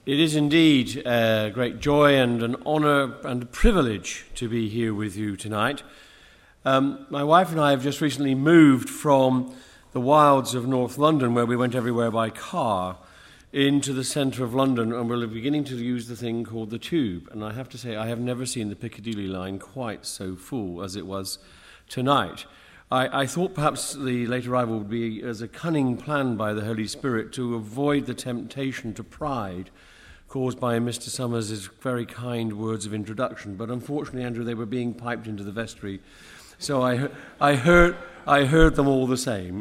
It is indeed a great joy and an honour and a privilege to be here with you tonight. My wife and I have just recently moved from the wilds of North London, where we went everywhere by car, into the centre of London, and we're beginning to use the thing called the Tube. And I have to say, I have never seen the Piccadilly line quite so full as it was tonight. I thought perhaps the late arrival would be as a cunning plan by the Holy Spirit to avoid the temptation to pride caused by Mr. Summers' very kind words of introduction. But unfortunately, Andrew, they were being piped into the vestry, so I heard them all the same.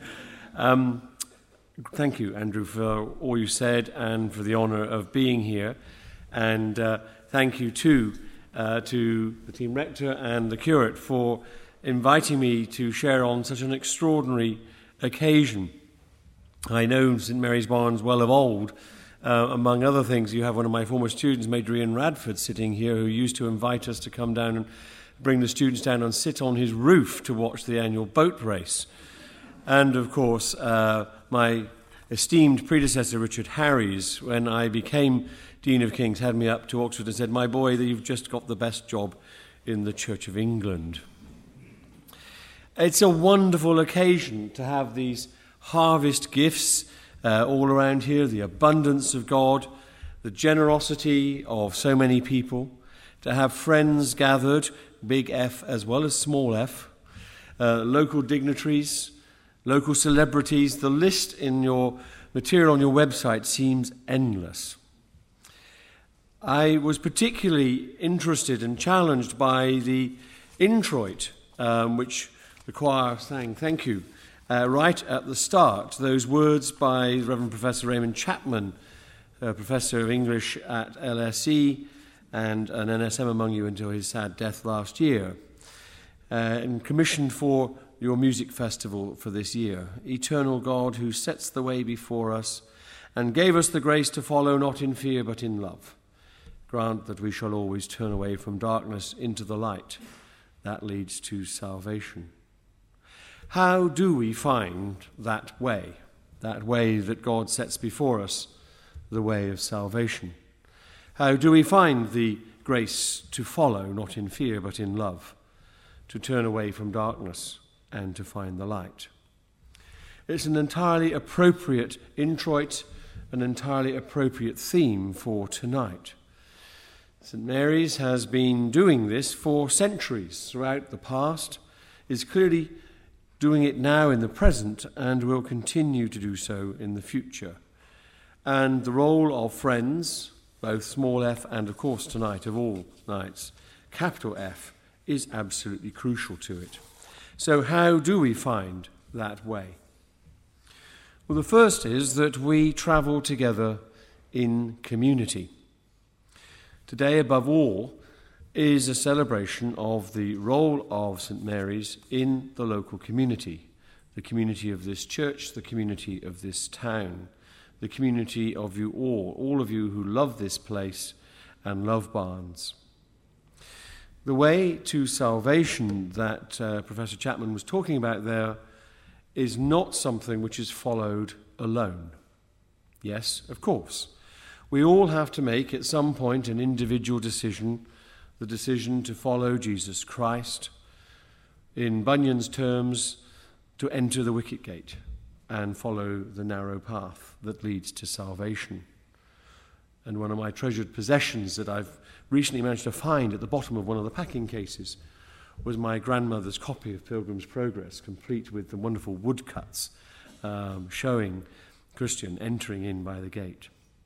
Thank you, Andrew, for all you said and for the honour of being here. And thank you, too, to the team rector and the curate for inviting me to share on such an extraordinary occasion. I know St Mary's Barnes well of old. Among other things, you have one of my former students, Major Ian Radford, sitting here, who used to invite us to come down and bring the students down and sit on his roof to watch the annual boat race. And, of course, my esteemed predecessor, Richard Harries, when I became Dean of Kings, had me up to Oxford and said, "My boy, you've just got the best job in the Church of England." It's a wonderful occasion to have these harvest gifts all around here, the abundance of God, the generosity of so many people, to have friends gathered, big F as well as small f, local dignitaries, local celebrities. The list in your material on your website seems endless. I was particularly interested and challenged by the introit, which the choir sang, thank you, right at the start. Those words by Reverend Professor Raymond Chapman, Professor of English at LSE and an NSM among you until his sad death last year, and commissioned for your music festival for this year. Eternal God, who sets the way before us and gave us the grace to follow not in fear but in love, grant that we shall always turn away from darkness into the light that leads to salvation. How do we find that way that God sets before us, the way of salvation? How do we find the grace to follow, not in fear but in love, to turn away from darkness and to find the light? It's an entirely appropriate introit, an entirely appropriate theme for tonight. St. Mary's has been doing this for centuries throughout the past, is clearly doing it now in the present, and will continue to do so in the future. And the role of friends, both small f and, of course, tonight of all nights, capital F, is absolutely crucial to it. So how do we find that way? Well, the first is that we travel together in community. Today, above all, is a celebration of the role of St. Mary's in the local community, the community of this church, the community of this town, the community of you all of you who love this place and love Barnes. The way to salvation that Professor Chapman was talking about there is not something which is followed alone. Yes, of course, we all have to make at some point an individual decision, the decision to follow Jesus Christ, in Bunyan's terms, to enter the wicket gate and follow the narrow path that leads to salvation. And one of my treasured possessions that I've recently managed to find at the bottom of one of the packing cases was my grandmother's copy of Pilgrim's Progress, complete with the wonderful woodcuts showing Christian entering in by the gate.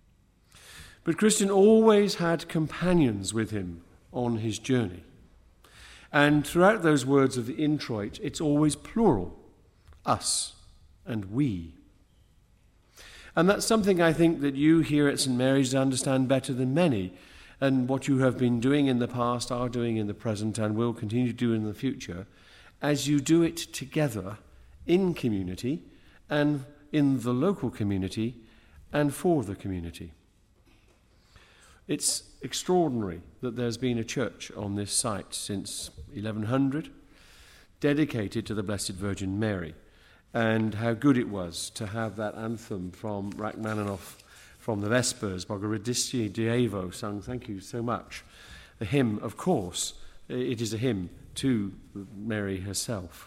But Christian always had companions with him on his journey. And throughout those words of the introit, it's always plural, us and we. And that's something I think that you here at St. Mary's understand better than many, and what you have been doing in the past, are doing in the present, and will continue to do in the future, as you do it together in community and in the local community and for the community. It's extraordinary that there's been a church on this site since 1100, dedicated to the Blessed Virgin Mary, and how good it was to have that anthem from Rachmaninoff from the Vespers, Bogaradisci Dievo, sung, thank you so much. The hymn, of course, it is a hymn to Mary herself.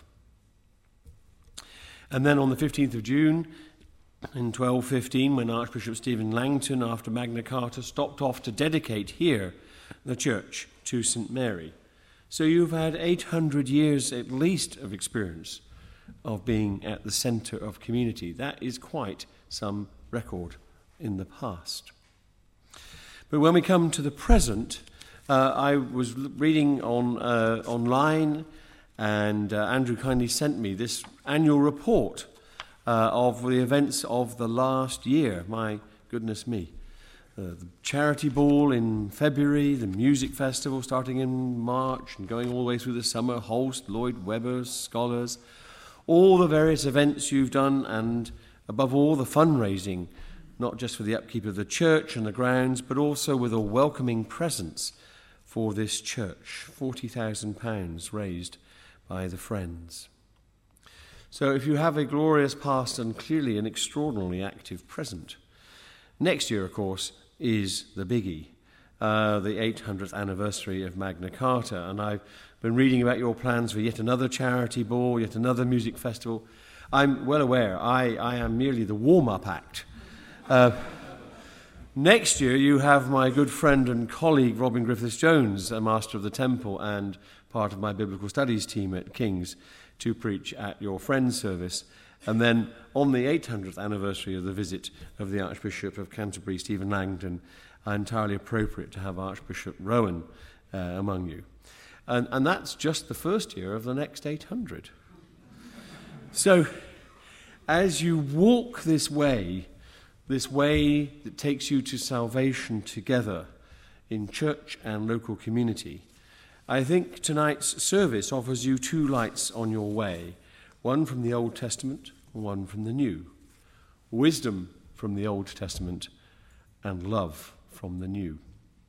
And then on the 15th of June, in 1215, when Archbishop Stephen Langton, after Magna Carta, stopped off to dedicate here the church to St. Mary. So you've had 800 years at least of experience of being at the centre of community. That is quite some record in the past. But when we come to the present, I was reading online, and Andrew kindly sent me this annual report of the events of the last year. My goodness me. The charity ball in February, the music festival starting in March and going all the way through the summer, Holst, Lloyd Webber, Scholars, all the various events you've done, and above all the fundraising, not just for the upkeep of the church and the grounds, but also with a welcoming presence for this church, £40,000 raised by the Friends. So if you have a glorious past and clearly an extraordinarily active present, next year, of course, is the biggie, the 800th anniversary of Magna Carta. And I've been reading about your plans for yet another charity ball, yet another music festival. I'm well aware I am merely the warm-up act. Next year, you have my good friend and colleague, Robin Griffiths-Jones, a Master of the Temple and part of my Biblical Studies team at King's, to preach at your Friends service. And then on the 800th anniversary of the visit of the Archbishop of Canterbury, Stephen Langton, entirely appropriate to have Archbishop Rowan among you. And that's just the first year of the next 800. So as you walk this way that takes you to salvation together in church and local community, I think tonight's service offers you two lights on your way, one from the Old Testament, one from the New. Wisdom from the Old Testament and love from the New.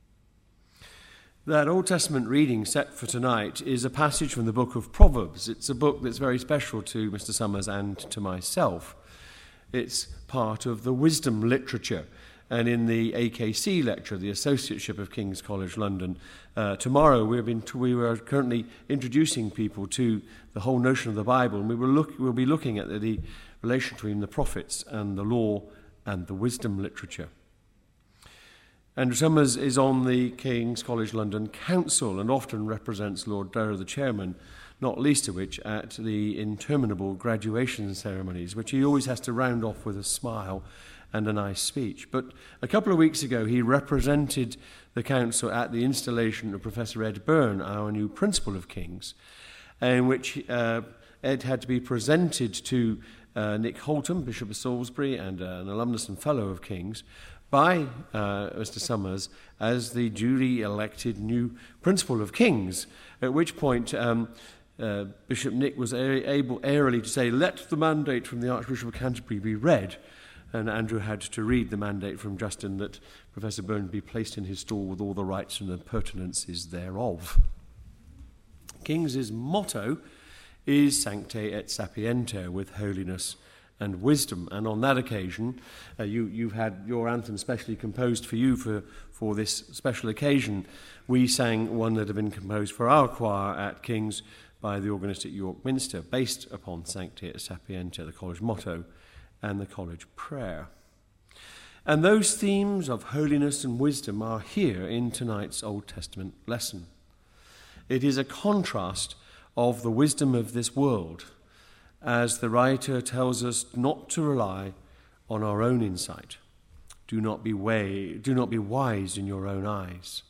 That Old Testament reading set for tonight is a passage from the book of Proverbs. It's a book that's very special to Mr. Summers and to myself. It's part of the wisdom literature. And in the AKC lecture, the Associateship of King's College London, tomorrow we are currently introducing people to the whole notion of the Bible, and we'll be looking at the relation between the prophets and the law and the wisdom literature. Andrew Summers is on the King's College London Council and often represents Lord Durrow, the chairman, not least of which at the interminable graduation ceremonies, which he always has to round off with a smile and a nice speech. But a couple of weeks ago, he represented the council at the installation of Professor Ed Byrne, our new principal of King's, in which Ed had to be presented to Nick Holtham, Bishop of Salisbury, and an alumnus and fellow of King's, by Mr. Summers as the duly elected new principal of King's, at which point Bishop Nick was able airily to say, "Let the mandate from the Archbishop of Canterbury be read." And Andrew had to read the mandate from Justin that Professor Byrne be placed in his stall with all the rights and appurtenances thereof. King's motto is Sancte et Sapiente, with holiness and wisdom. And on that occasion, you've had your anthem specially composed for you for this special occasion. We sang one that had been composed for our choir at King's by the organist at York Minster, based upon Sancte et Sapiente, the college motto, and the college prayer. And those themes of holiness and wisdom are here in tonight's Old Testament lesson. It is a contrast of the wisdom of this world, as the writer tells us not to rely on our own insight. Do not be wise in your own eyes.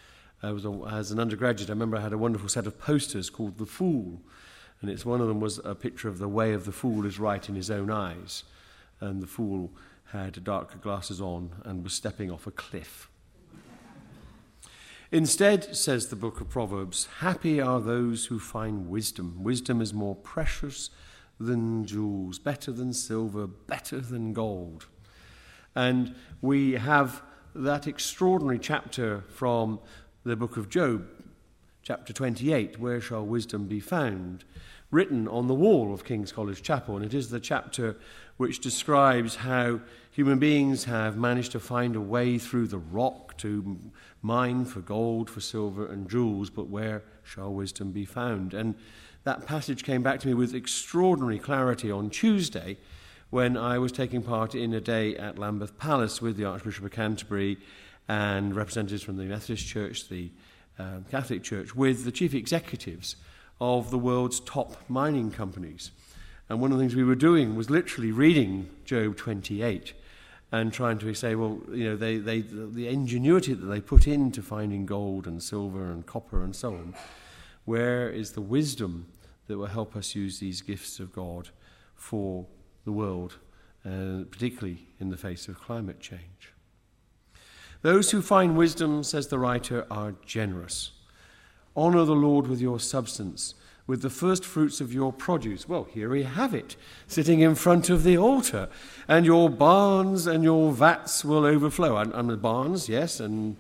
As an undergraduate, I remember I had a wonderful set of posters called The Fool, and one of them was a picture of the way of the fool is right in his own eyes. And the fool had dark glasses on and was stepping off a cliff. Instead, says the book of Proverbs, happy are those who find wisdom. Wisdom is more precious than jewels, better than silver, better than gold. And we have that extraordinary chapter from the book of Job, chapter 28, where shall wisdom be found, written on the wall of King's College Chapel, and it is the chapter which describes how human beings have managed to find a way through the rock to mine for gold, for silver and jewels, but where shall wisdom be found? And that passage came back to me with extraordinary clarity on Tuesday when I was taking part in a day at Lambeth Palace with the Archbishop of Canterbury and representatives from the Methodist Church, the Catholic Church, with the chief executives of the world's top mining companies. And one of the things we were doing was literally reading Job 28 and trying to say, well, you know, the ingenuity that they put into finding gold and silver and copper and so on, where is the wisdom that will help us use these gifts of God for the world, particularly in the face of climate change? Those who find wisdom, says the writer, are generous. Honour the Lord with your substance, with the first fruits of your produce. Well, here we have it, sitting in front of the altar. And your barns and your vats will overflow. And the barns, yes, and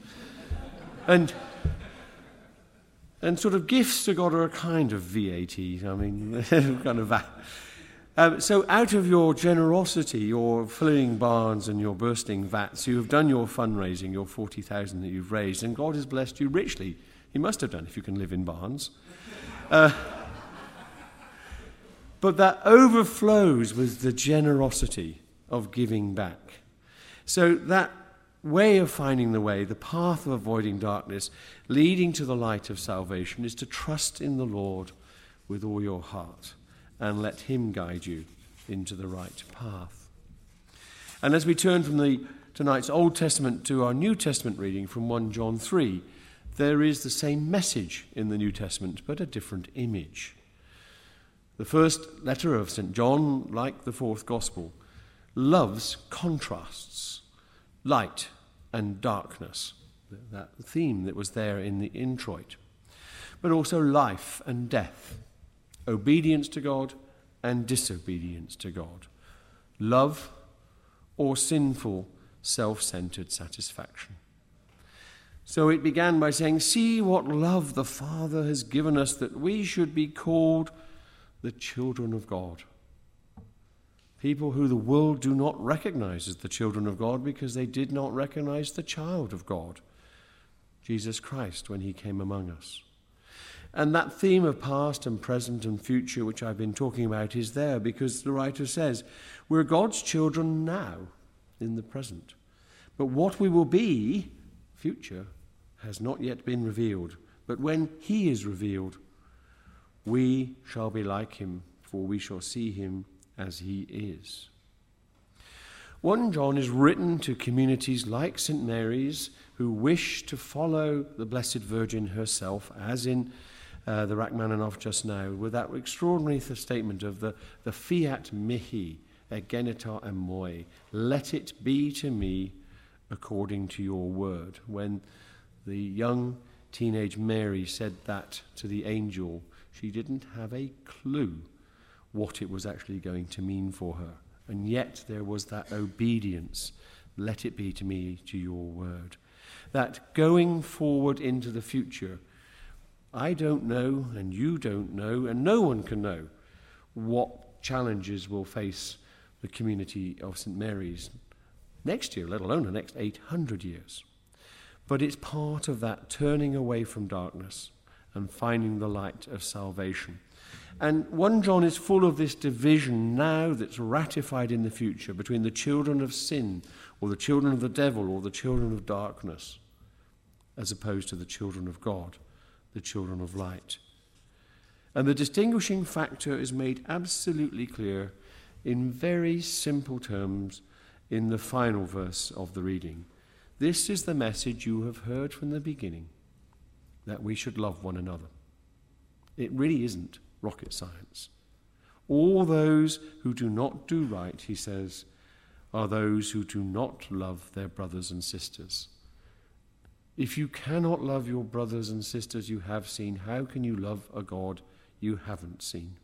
sort of gifts to God are a kind of VAT. I mean, kind of VAT. So out of your generosity, your filling barns and your bursting vats, you have done your fundraising, your 40,000 that you've raised, and God has blessed you richly. He must have done if you can live in barns. But that overflows with the generosity of giving back. So that way of finding the way, the path of avoiding darkness, leading to the light of salvation, is to trust in the Lord with all your heart and let him guide you into the right path. And as we turn from tonight's Old Testament to our New Testament reading from 1 John 3, there is the same message in the New Testament, but a different image. The first letter of St. John, like the fourth gospel, loves contrasts, light and darkness, that theme that was there in the introit, but also life and death, obedience to God and disobedience to God, love or sinful, self-centered satisfaction. So it began by saying, see what love the Father has given us that we should be called the children of God. People who the world do not recognize as the children of God because they did not recognize the child of God, Jesus Christ, when he came among us. And that theme of past and present and future, which I've been talking about, is there because the writer says we're God's children now, in the present. But what we will be, future, has not yet been revealed. But when he is revealed, we shall be like him, for we shall see him as he is. 1 John is written to communities like St. Mary's who wish to follow the Blessed Virgin herself, as in the Rachmaninoff just now, with that extraordinary statement of the fiat mihi, egenita emoi, let it be to me according to your word. When the young teenage Mary said that to the angel, she didn't have a clue what it was actually going to mean for her. And yet there was that obedience. Let it be to me to your word. That going forward into the future, I don't know and you don't know and no one can know what challenges will face the community of St. Mary's next year, let alone the next 800 years. But it's part of that turning away from darkness and finding the light of salvation. And 1 John is full of this division now that's ratified in the future between the children of sin or the children of the devil or the children of darkness, as opposed to the children of God, the children of light. And the distinguishing factor is made absolutely clear in very simple terms in the final verse of the reading. This is the message you have heard from the beginning, that we should love one another. It really isn't rocket science. All those who do not do right, he says, are those who do not love their brothers and sisters. If you cannot love your brothers and sisters you have seen, how can you love a God you haven't seen?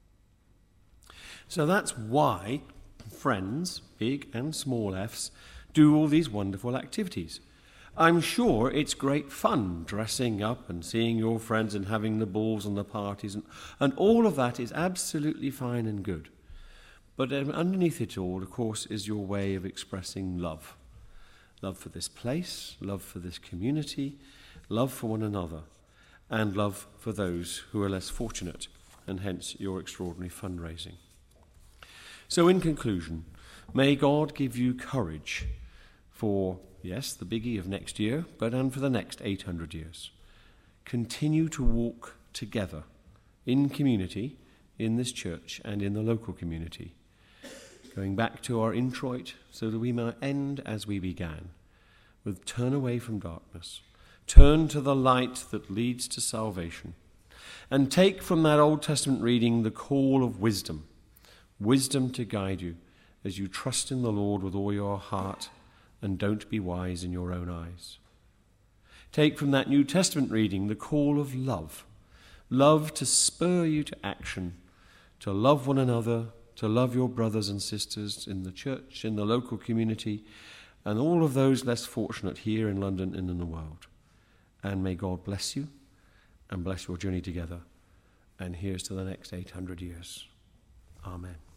So that's why friends, big and small f's, do all these wonderful activities. I'm sure it's great fun dressing up and seeing your friends and having the balls and the parties, and all of that is absolutely fine and good. But underneath it all, of course, is your way of expressing love. Love for this place, love for this community, love for one another, and love for those who are less fortunate, and hence your extraordinary fundraising. So in conclusion, may God give you courage for, yes, the biggie of next year, and for the next 800 years. Continue to walk together in community, in this church, and in the local community, going back to our introit so that we may end as we began, with turn away from darkness, turn to the light that leads to salvation, and take from that Old Testament reading the call of wisdom to guide you as you trust in the Lord with all your heart and don't be wise in your own eyes. Take from that New Testament reading the call of love to spur you to action, to love one another, to love your brothers and sisters in the church, in the local community, and all of those less fortunate here in London and in the world. And may God bless you and bless your journey together. And here's to the next 800 years. Amen.